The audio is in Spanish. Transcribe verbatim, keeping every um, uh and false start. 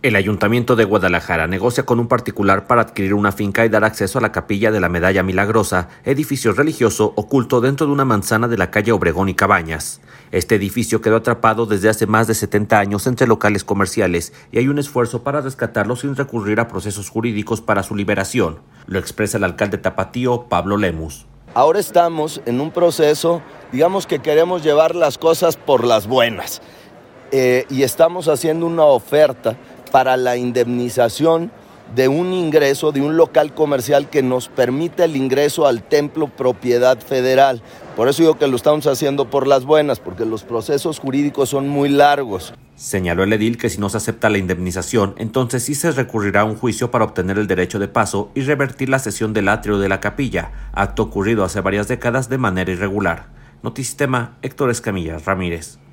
El Ayuntamiento de Guadalajara negocia con un particular para adquirir una finca y dar acceso a la Capilla de la Medalla Milagrosa, edificio religioso oculto dentro de una manzana de la calle Obregón y Cabañas. Este edificio quedó atrapado desde hace más de setenta años entre locales comerciales y hay un esfuerzo para rescatarlo sin recurrir a procesos jurídicos para su liberación. Lo expresa el alcalde tapatío, Pablo Lemus. Ahora estamos en un proceso, digamos que queremos llevar las cosas por las buenas eh, y estamos haciendo una oferta para la indemnización de un ingreso de un local comercial que nos permite el ingreso al templo propiedad federal. Por eso digo que lo estamos haciendo por las buenas, porque los procesos jurídicos son muy largos. Señaló el edil que si no se acepta la indemnización, entonces sí se recurrirá a un juicio para obtener el derecho de paso y revertir la cesión del atrio de la capilla, acto ocurrido hace varias décadas de manera irregular. Notisistema, Héctor Escamilla Ramírez.